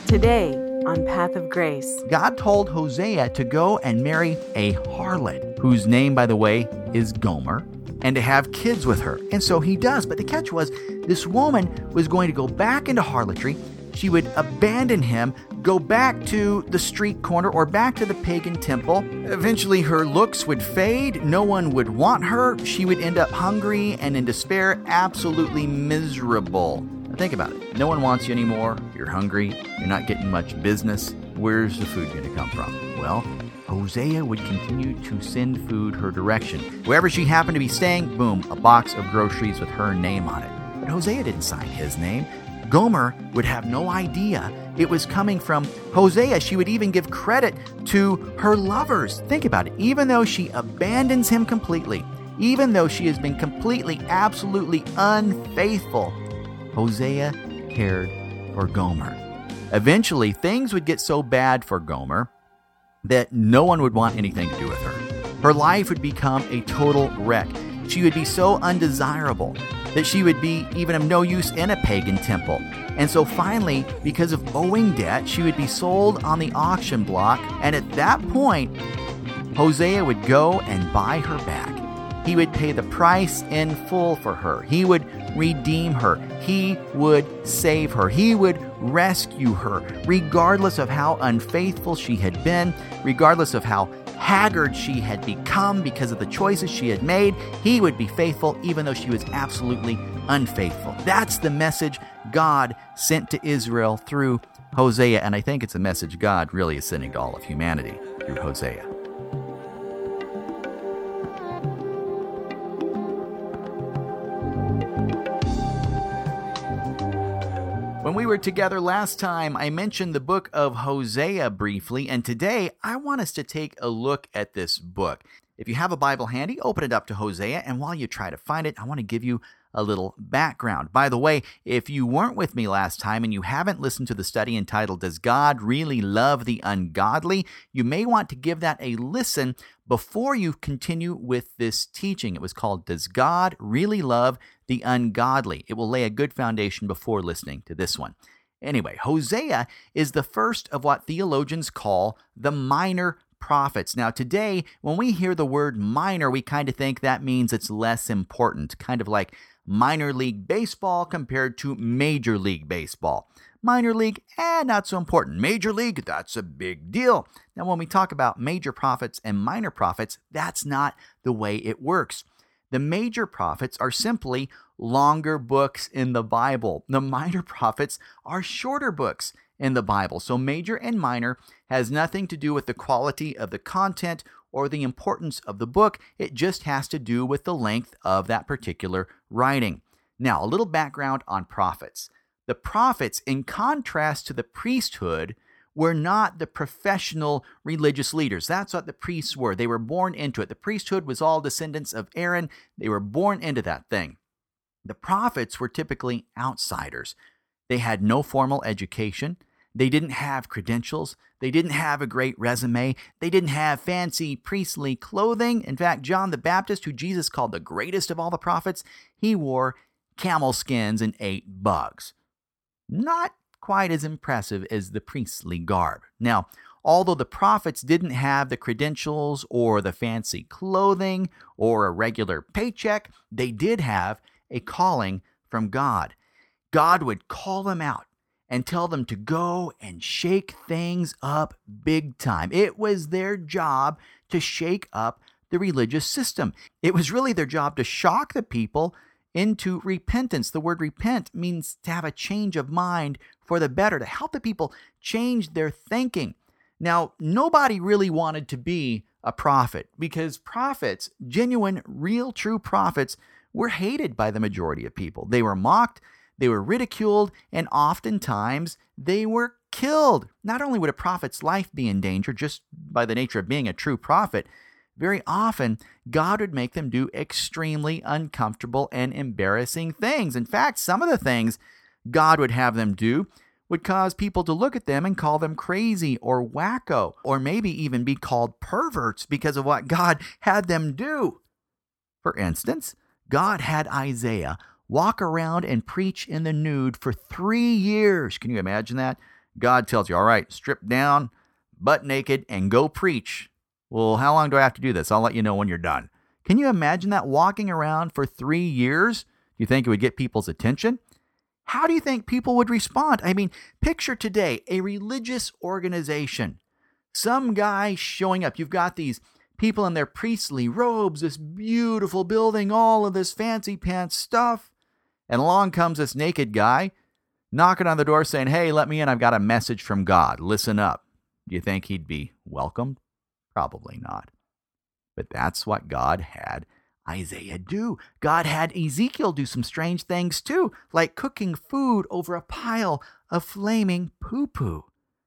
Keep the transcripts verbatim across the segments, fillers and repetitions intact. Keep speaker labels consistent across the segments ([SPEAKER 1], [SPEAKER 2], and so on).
[SPEAKER 1] Today on Path of Grace,
[SPEAKER 2] God told Hosea to go and marry a harlot, whose name, by the way, is Gomer, and to have kids with her. And so he does. But the catch was, this woman was going to go back into harlotry. She would abandon him, go back to the street corner or back to the pagan temple. Eventually, her looks would fade. No one would want her. She would end up hungry and in despair, absolutely miserable. Now think about it. No one wants you anymore. You're hungry. You're not getting much business. Where's the food going to come from? Well, Hosea would continue to send food her direction. Wherever she happened to be staying, boom, a box of groceries with her name on it. But Hosea didn't sign his name. Gomer would have no idea it was coming from Hosea. She would even give credit to her lovers. Think about it. Even though she abandons him completely, even though she has been completely, absolutely unfaithful, Hosea cared for Gomer. Eventually, things would get so bad for Gomer that no one would want anything to do with her. Her life would become a total wreck. She would be so undesirable that she would be even of no use in a pagan temple. And so finally, because of owing debt, she would be sold on the auction block. And at that point, Hosea would go and buy her back. He would pay the price in full for her. He would redeem her. He would save her. He would rescue her, regardless of how unfaithful she had been, regardless of how haggard she had become because of the choices she had made. He would be faithful even though she was absolutely unfaithful. That's the message God sent to Israel through Hosea, and I think it's a message God really is sending to all of humanity through Hosea. When we were together last time, I mentioned the book of Hosea briefly, and today I want us to take a look at this book. If you have a Bible handy, open it up to Hosea, and while you try to find it, I want to give you a little background. By the way, if you weren't with me last time and you haven't listened to the study entitled, Does God Really Love the Ungodly?, you may want to give that a listen before you continue with this teaching. It was called, Does God Really Love the Ungodly? It will lay a good foundation before listening to this one. Anyway, Hosea is the first of what theologians call the minor prophets. Now, today, when we hear the word minor, we kind of think that means it's less important, kind of like minor league baseball compared to major league baseball. Minor league, eh, not so important. Major league, that's a big deal. Now, when we talk about major prophets and minor prophets, that's not the way it works. The major prophets are simply longer books in the Bible. The minor prophets are shorter books in the Bible. So major and minor has nothing to do with the quality of the content or the importance of the book. It just has to do with the length of that particular writing. Now, a little background on prophets. The prophets, in contrast to the priesthood, were not the professional religious leaders. That's what the priests were. They were born into it. The priesthood was all descendants of Aaron. They were born into that thing. The prophets were typically outsiders. They had no formal education. They didn't have credentials. They didn't have a great resume. They didn't have fancy priestly clothing. In fact, John the Baptist, who Jesus called the greatest of all the prophets, he wore camel skins and ate bugs. Not quite as impressive as the priestly garb. Now, although the prophets didn't have the credentials or the fancy clothing or a regular paycheck, they did have a calling from God. God would call them out and tell them to go and shake things up big time. It was their job to shake up the religious system. It was really their job to shock the people into repentance. The word repent means to have a change of mind for the better, to help the people change their thinking. Now, nobody really wanted to be a prophet because prophets, genuine, real, true prophets, were hated by the majority of people. They were mocked, they were ridiculed, and oftentimes they were killed. Not only would a prophet's life be in danger just by the nature of being a true prophet, very often God would make them do extremely uncomfortable and embarrassing things. In fact, some of the things God would have them do would cause people to look at them and call them crazy or wacko, or maybe even be called perverts because of what God had them do. For instance, God had Isaiah walk around and preach in the nude for three years. Can you imagine that? God tells you, all right, strip down, butt naked, and go preach. Well, how long do I have to do this? I'll let you know when you're done. Can you imagine that walking around for three years? Do you think it would get people's attention? How do you think people would respond? I mean, picture today a religious organization. Some guy showing up. You've got these people in their priestly robes, this beautiful building, all of this fancy pants stuff. And along comes this naked guy knocking on the door saying, hey, let me in. I've got a message from God. Listen up. Do you think he'd be welcomed? Probably not. But that's what God had Isaiah do. God had Ezekiel do some strange things too, like cooking food over a pile of flaming poo-poo.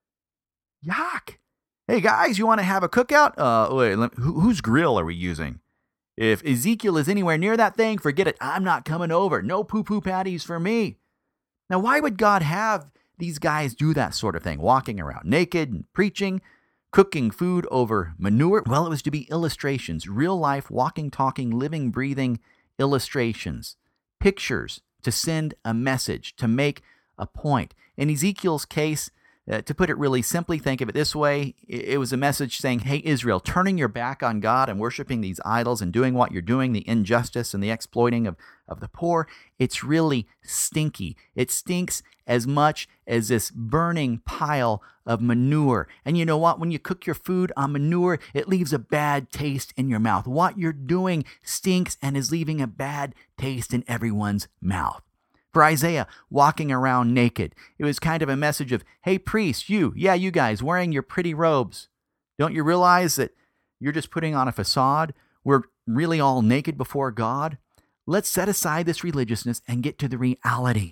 [SPEAKER 2] Yuck. Hey guys, you want to have a cookout? Uh, wait, let, who, whose grill are we using? If Ezekiel is anywhere near that thing, forget it. I'm not coming over. No poo-poo patties for me. Now, why would God have these guys do that sort of thing, walking around naked and preaching, cooking food over manure? Well, it was to be illustrations, real life, walking, talking, living, breathing illustrations, pictures to send a message, to make a point. In Ezekiel's case, uh, to put it really simply, think of it this way. It was a message saying, hey, Israel, turning your back on God and worshiping these idols and doing what you're doing, the injustice and the exploiting of, of the poor, it's really stinky. It stinks as much as this burning pile of manure. And you know what? When you cook your food on manure, it leaves a bad taste in your mouth. What you're doing stinks and is leaving a bad taste in everyone's mouth. For Isaiah, walking around naked, it was kind of a message of, hey, priests, you, yeah, you guys, wearing your pretty robes. Don't you realize that you're just putting on a facade? We're really all naked before God. Let's set aside this religiousness and get to the reality.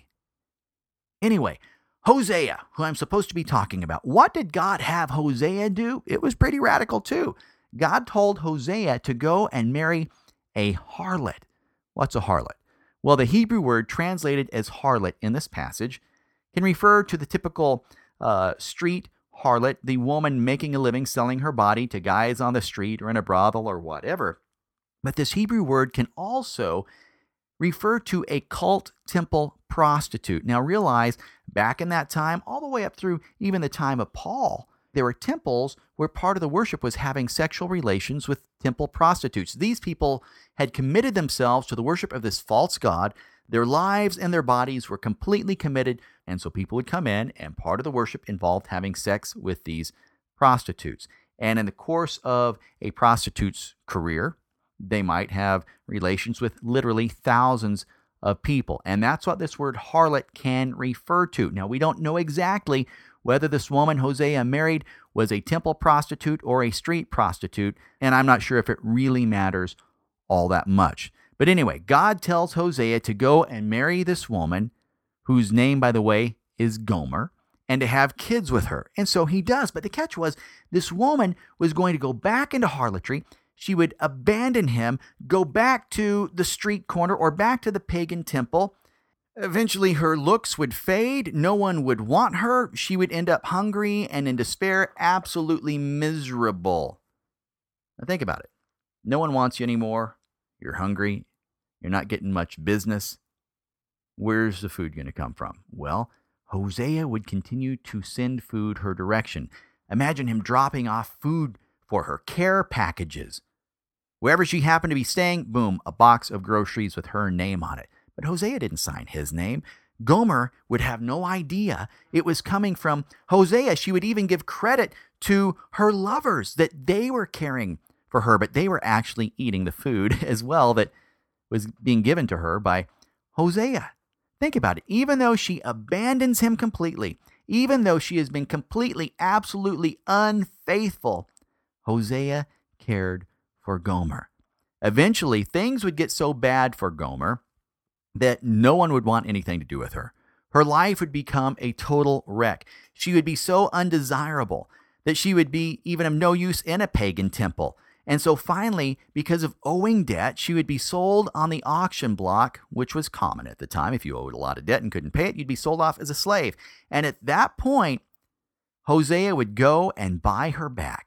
[SPEAKER 2] Anyway, Hosea, who I'm supposed to be talking about, what did God have Hosea do? It was pretty radical too. God told Hosea to go and marry a harlot. What's a harlot? Well, the Hebrew word translated as harlot in this passage can refer to the typical uh, street harlot, the woman making a living selling her body to guys on the street or in a brothel or whatever. But this Hebrew word can also refer to a cult temple prostitute. Now realize, back in that time, all the way up through even the time of Paul, there were temples where part of the worship was having sexual relations with temple prostitutes. These people had committed themselves to the worship of this false god. Their lives and their bodies were completely committed, and so people would come in, and part of the worship involved having sex with these prostitutes. And in the course of a prostitute's career, they might have relations with literally thousands of people. And that's what this word harlot can refer to. Now, we don't know exactly whether this woman Hosea married was a temple prostitute or a street prostitute, and I'm not sure if it really matters all that much. But anyway, God tells Hosea to go and marry this woman, whose name, by the way, is Gomer, and to have kids with her. And so he does. But the catch was, this woman was going to go back into harlotry. She would abandon him, go back to the street corner or back to the pagan temple. Eventually, her looks would fade. No one would want her. She would end up hungry and in despair, absolutely miserable. Now think about it. No one wants you anymore. You're hungry. You're not getting much business. Where's the food going to come from? Well, Hosea would continue to send food her direction. Imagine him dropping off food for her, care packages. Wherever she happened to be staying, boom, a box of groceries with her name on it. But Hosea didn't sign his name. Gomer would have no idea it was coming from Hosea. She would even give credit to her lovers that they were caring for her, but they were actually eating the food as well that was being given to her by Hosea. Think about it. Even though she abandons him completely, even though she has been completely, absolutely unfaithful, Hosea cared for Gomer. Eventually, things would get so bad for Gomer that no one would want anything to do with her. Her life would become a total wreck. She would be so undesirable that she would be even of no use in a pagan temple. And so finally, because of owing debt, she would be sold on the auction block, which was common at the time. If you owed a lot of debt and couldn't pay it, you'd be sold off as a slave. And at that point, Hosea would go and buy her back.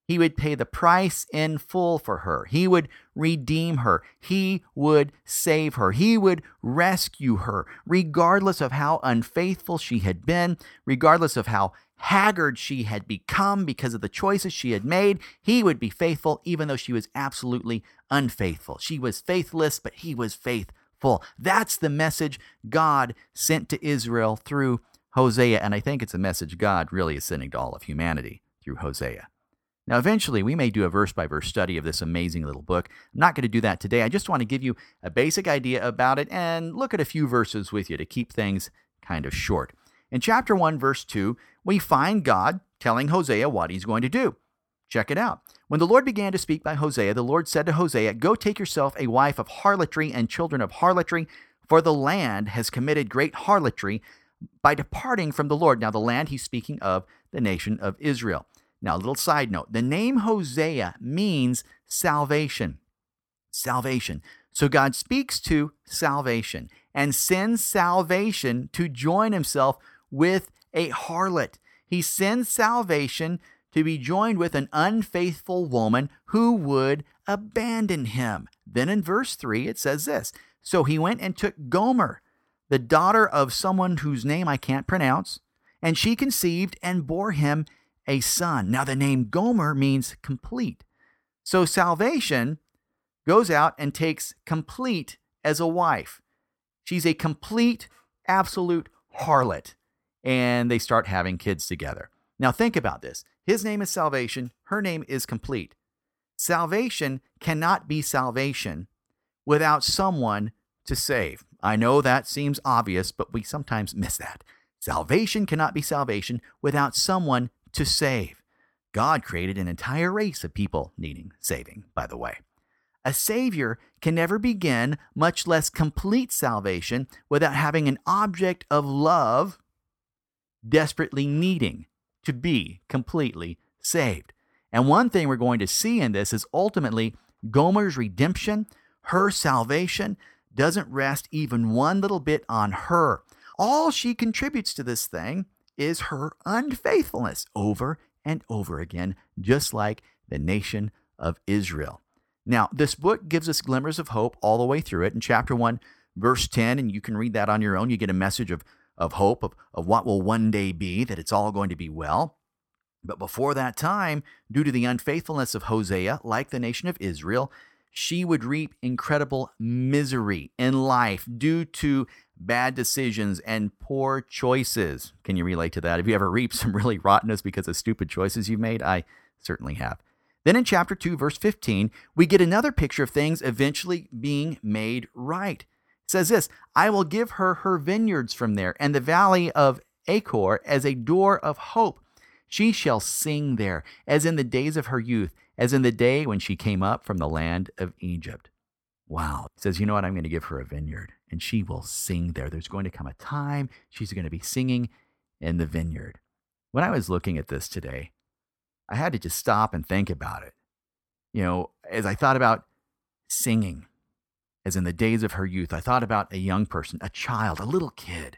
[SPEAKER 2] He would pay the price in full for her. He would redeem her. He would save her. He would rescue her, regardless of how unfaithful she had been, regardless of how haggard she had become because of the choices she had made. He would be faithful even though she was absolutely unfaithful. She was faithless, but he was faithful. That's the message God sent to Israel through Hosea, and I think it's a message God really is sending to all of humanity through Hosea. Now, eventually, we may do a verse-by-verse study of this amazing little book. I'm not going to do that today. I just want to give you a basic idea about it and look at a few verses with you to keep things kind of short. In chapter one, verse two, we find God telling Hosea what he's going to do. Check it out. When the Lord began to speak by Hosea, the Lord said to Hosea, "Go take yourself a wife of harlotry and children of harlotry, for the land has committed great harlotry by departing from the Lord." Now, the land he's speaking of, the nation of Israel. Now, a little side note. The name Hosea means salvation. Salvation. So God speaks to salvation and sends salvation to join himself with a harlot. He sends salvation to be joined with an unfaithful woman who would abandon him. Then in verse three, it says this, "So he went and took Gomer, the daughter of someone whose name I can't pronounce, and she conceived and bore him a son." Now, the name Gomer means complete. So salvation goes out and takes complete as a wife. She's a complete, absolute harlot. And they start having kids together. Now, think about this. His name is salvation. Her name is complete. Salvation cannot be salvation without someone to save. I know that seems obvious, but we sometimes miss that. Salvation cannot be salvation without someone to save. God created an entire race of people needing saving, by the way. A savior can never begin, much less complete salvation, without having an object of love desperately needing to be completely saved. And one thing we're going to see in this is ultimately Gomer's redemption, her salvation, doesn't rest even one little bit on her. All she contributes to this thing is her unfaithfulness over and over again, just like the nation of Israel. Now, this book gives us glimmers of hope all the way through it. In chapter one, verse ten, and you can read that on your own, you get a message of, of hope, of, of what will one day be, that it's all going to be well. But before that time, due to the unfaithfulness of Hosea, like the nation of Israel, she would reap incredible misery in life due to bad decisions and poor choices. Can you relate to that? Have you ever reaped some really rottenness because of stupid choices you've made? I certainly have. Then in chapter two, verse fifteen, we get another picture of things eventually being made right. It says this, "I will give her her vineyards from there, and the valley of Achor as a door of hope. She shall sing there, as in the days of her youth, as in the day when she came up from the land of Egypt." Wow. It says, you know what? I'm going to give her a vineyard, and she will sing there. There's going to come a time she's going to be singing in the vineyard. When I was looking at this today, I had to just stop and think about it. You know, as I thought about singing, as in the days of her youth, I thought about a young person, a child, a little kid,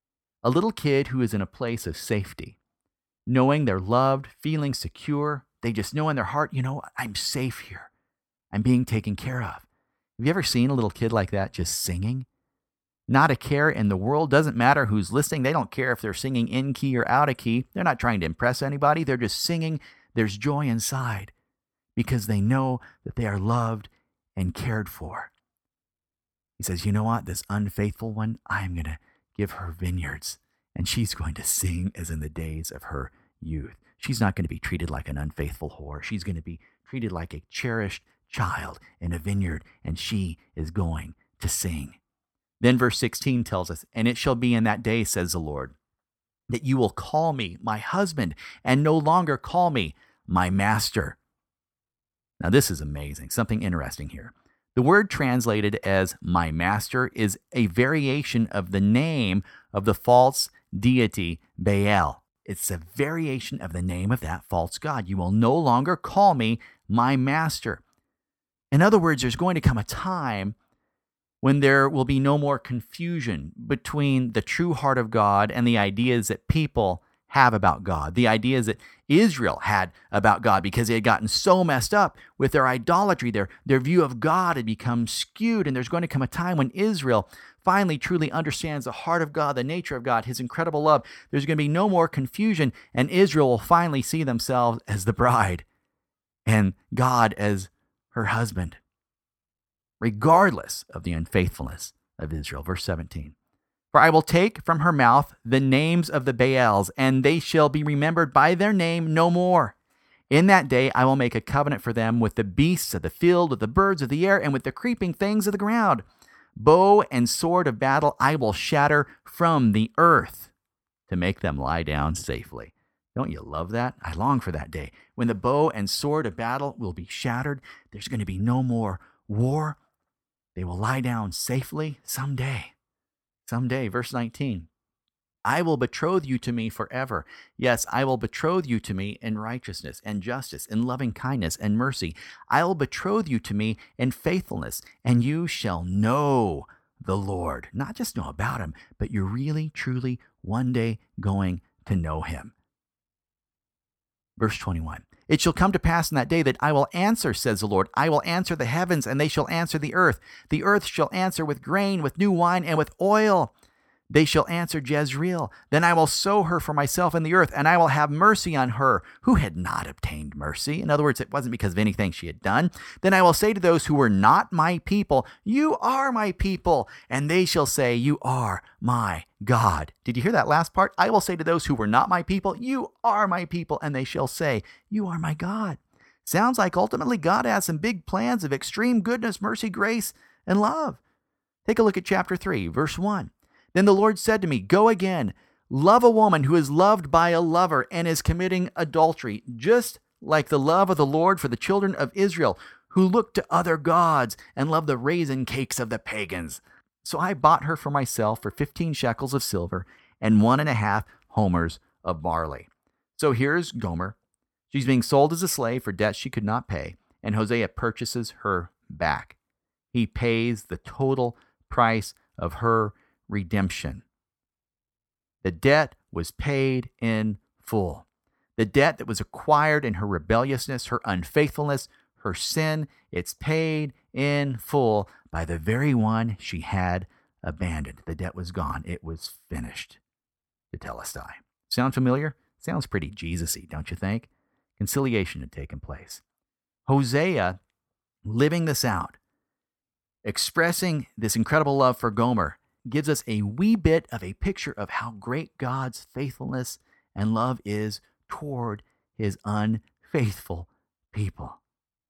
[SPEAKER 2] a little kid who is in a place of safety, knowing they're loved, feeling secure. They just know in their heart, you know, I'm safe here. I'm being taken care of. Have you ever seen a little kid like that just singing? Not a care in the world. Doesn't matter who's listening. They don't care if they're singing in key or out of key. They're not trying to impress anybody. They're just singing. There's joy inside because they know that they are loved and cared for. He says, you know what? This unfaithful one, I'm going to give her vineyards, and she's going to sing as in the days of her youth. She's not going to be treated like an unfaithful whore. She's going to be treated like a cherished child in a vineyard, and she is going to sing. Then verse sixteen tells us, "And it shall be in that day, says the Lord, that you will call me my husband and no longer call me my master." Now this is amazing, something interesting here. The word translated as my master is a variation of the name of the false deity Baal. It's a variation of the name of that false god. You will no longer call me my master. In other words, there's going to come a time when there will be no more confusion between the true heart of God and the ideas that people have about God, the ideas that Israel had about God, because they had gotten so messed up with their idolatry. Their, their view of God had become skewed, and there's going to come a time when Israel finally truly understands the heart of God, the nature of God, His incredible love. There's going to be no more confusion, and Israel will finally see themselves as the bride and God as her husband, regardless of the unfaithfulness of Israel. Verse seventeen. For I will take from her mouth the names of the Baals, and they shall be remembered by their name no more. In that day I will make a covenant for them with the beasts of the field, with the birds of the air, and with the creeping things of the ground. Bow and sword of battle I will shatter from the earth to make them lie down safely. Don't you love that? I long for that day when the bow and sword of battle will be shattered. There's going to be no more war. They will lie down safely someday. Someday. Verse nineteen. I will betroth you to me forever. Yes, I will betroth you to me in righteousness and justice, in loving kindness and mercy. I will betroth you to me in faithfulness, and you shall know the Lord. Not just know about Him, but you're really, truly one day going to know Him. Verse twenty-one. It shall come to pass in that day that I will answer, says the Lord. I will answer the heavens, and they shall answer the earth. The earth shall answer with grain, with new wine, and with oil. They shall answer Jezreel. Then I will sow her for myself in the earth, and I will have mercy on her who had not obtained mercy. In other words, it wasn't because of anything she had done. Then I will say to those who were not my people, you are my people. And they shall say, you are my God. Did you hear that last part? I will say to those who were not my people, you are my people. And they shall say, you are my God. Sounds like ultimately God has some big plans of extreme goodness, mercy, grace, and love. Take a look at chapter three, verse one. Then the Lord said to me, go again, love a woman who is loved by a lover and is committing adultery, just like the love of the Lord for the children of Israel, who look to other gods and love the raisin cakes of the pagans. So I bought her for myself for fifteen shekels of silver and one and a half homers of barley. So here's Gomer. She's being sold as a slave for debts she could not pay, and Hosea purchases her back. He pays the total price of her redemption. The debt was paid in full. The debt that was acquired in her rebelliousness, her unfaithfulness, her sin, it's paid in full by the very one she had abandoned. The debt was gone. It was finished. Tetelestai. Sound familiar? Sounds pretty Jesus-y, don't you think? Conciliation had taken place. Hosea, living this out, expressing this incredible love for Gomer, gives us a wee bit of a picture of how great God's faithfulness and love is toward His unfaithful people.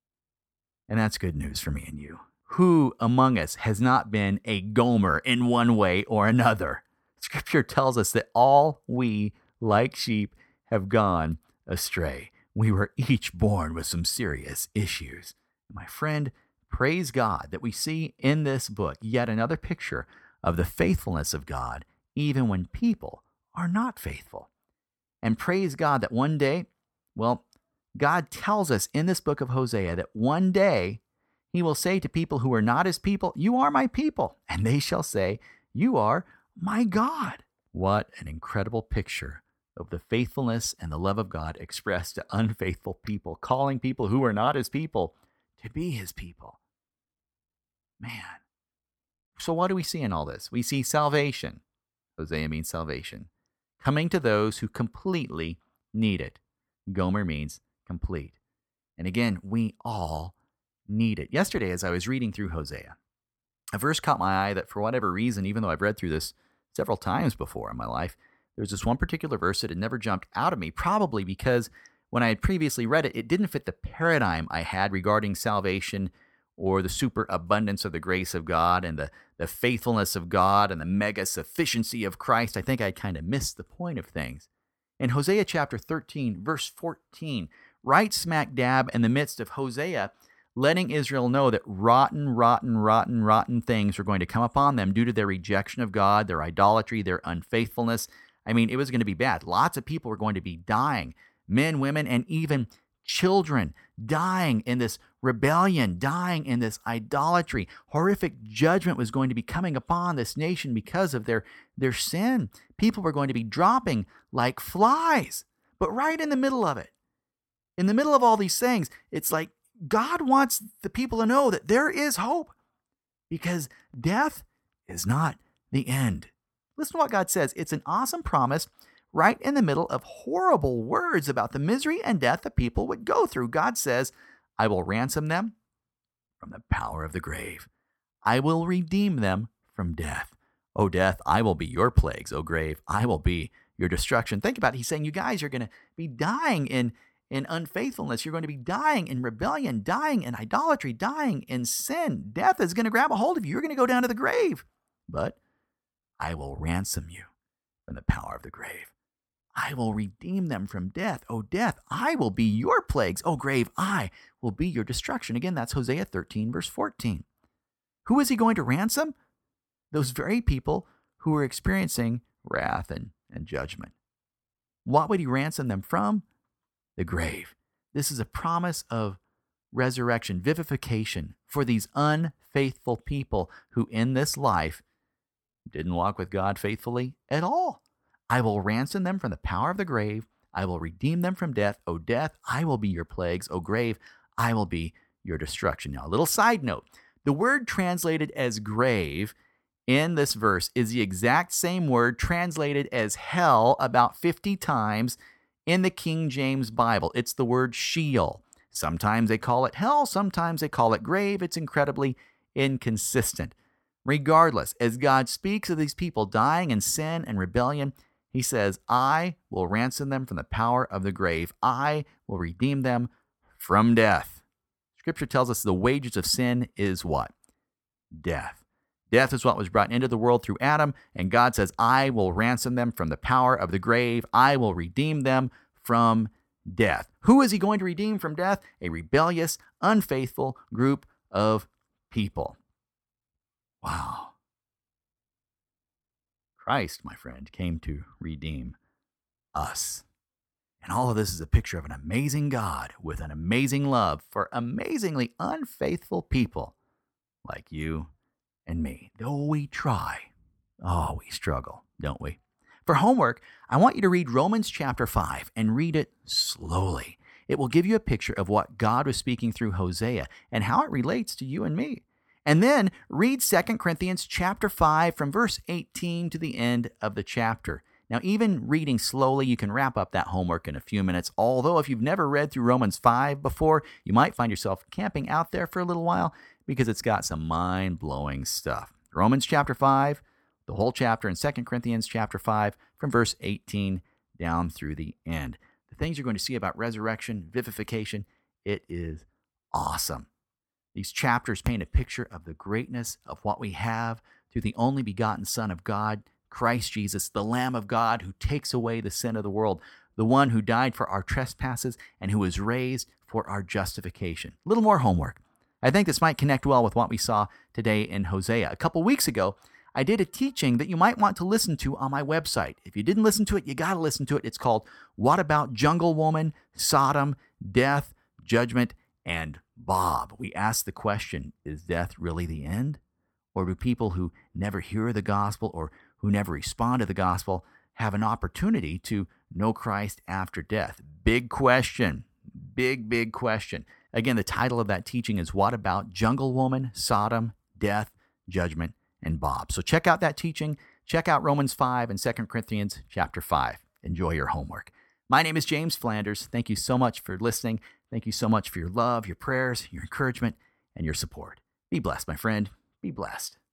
[SPEAKER 2] And that's good news for me and you. Who among us has not been a Gomer in one way or another? Scripture tells us that all we, like sheep, have gone astray. We were each born with some serious issues. My friend, praise God that we see in this book yet another picture of the faithfulness of God, even when people are not faithful. And praise God that one day, well, God tells us in this book of Hosea that one day He will say to people who are not His people, you are my people. And they shall say, you are my God. What an incredible picture of the faithfulness and the love of God expressed to unfaithful people, calling people who are not His people to be His people. Man. So what do we see in all this? We see salvation. Hosea means salvation. Coming to those who completely need it. Gomer means complete. And again, we all need it. Yesterday, as I was reading through Hosea, a verse caught my eye that for whatever reason, even though I've read through this several times before in my life, there's this one particular verse that had never jumped out of me, probably because when I had previously read it, it didn't fit the paradigm I had regarding salvation or the superabundance of the grace of God and the, the faithfulness of God and the mega sufficiency of Christ. I think I kind of missed the point of things. In Hosea chapter thirteen, verse fourteen, right smack dab in the midst of Hosea, letting Israel know that rotten, rotten, rotten, rotten things were going to come upon them due to their rejection of God, their idolatry, their unfaithfulness. I mean, it was going to be bad. Lots of people were going to be dying, men, women, and even children dying in this rebellion, dying in this idolatry. Horrific judgment was going to be coming upon this nation because of their, their sin. People were going to be dropping like flies. But right in the middle of it, in the middle of all these things, it's like God wants the people to know that there is hope because death is not the end. Listen to what God says. It's an awesome promise right in the middle of horrible words about the misery and death that people would go through. God says, I will ransom them from the power of the grave. I will redeem them from death. O death, I will be your plagues. O grave, I will be your destruction. Think about it. He's saying you guys are going to be dying in in unfaithfulness. You're going to be dying in rebellion, dying in idolatry, dying in sin. Death is going to grab a hold of you. You're going to go down to the grave. But I will ransom you from the power of the grave. I will redeem them from death. O death, I will be your plagues. O grave, I will be your destruction. Again, that's Hosea thirteen, verse fourteen. Who is he going to ransom? Those very people who are experiencing wrath and, and judgment. What would he ransom them from? The grave. This is a promise of resurrection, vivification for these unfaithful people who in this life didn't walk with God faithfully at all. I will ransom them from the power of the grave. I will redeem them from death. O death, I will be your plagues. O grave, I will be your destruction. Now, a little side note. The word translated as grave in this verse is the exact same word translated as hell about fifty times in the King James Bible. It's the word Sheol. Sometimes they call it hell. Sometimes they call it grave. It's incredibly inconsistent. Regardless, as God speaks of these people dying in sin and rebellion, he says, I will ransom them from the power of the grave. I will redeem them from death. Scripture tells us the wages of sin is what? Death. Death is what was brought into the world through Adam, and God says, I will ransom them from the power of the grave. I will redeem them from death. Who is he going to redeem from death? A rebellious, unfaithful group of people. Wow. Christ, my friend, came to redeem us. And all of this is a picture of an amazing God with an amazing love for amazingly unfaithful people like you and me. Though we try, oh, we struggle, don't we? For homework, I want you to read Romans chapter five and read it slowly. It will give you a picture of what God was speaking through Hosea and how it relates to you and me. And then read Second Corinthians chapter five from verse eighteen to the end of the chapter. Now, even reading slowly, you can wrap up that homework in a few minutes. Although if you've never read through Romans five before, you might find yourself camping out there for a little while because it's got some mind-blowing stuff. Romans chapter five, the whole chapter, and Second Corinthians chapter five from verse eighteen down through the end. The things you're going to see about resurrection, vivification, it is awesome. These chapters paint a picture of the greatness of what we have through the only begotten Son of God, Christ Jesus, the Lamb of God who takes away the sin of the world, the one who died for our trespasses and who was raised for our justification. A little more homework. I think this might connect well with what we saw today in Hosea. A couple weeks ago, I did a teaching that you might want to listen to on my website. If you didn't listen to it, you got to listen to it. It's called What About Jungle Woman, Sodom, Death, Judgment, and Bob? We asked the question, is death really the end? Or do people who never hear the gospel or who never respond to the gospel have an opportunity to know Christ after death? Big question. Big, big question. Again, the title of that teaching is What About Jungle Woman, Sodom, Death, Judgment, and Bob? So check out that teaching. Check out Romans five and Second Corinthians chapter five. Enjoy your homework. My name is James Flanders. Thank you so much for listening. Thank you so much for your love, your prayers, your encouragement, and your support. Be blessed, my friend. Be blessed.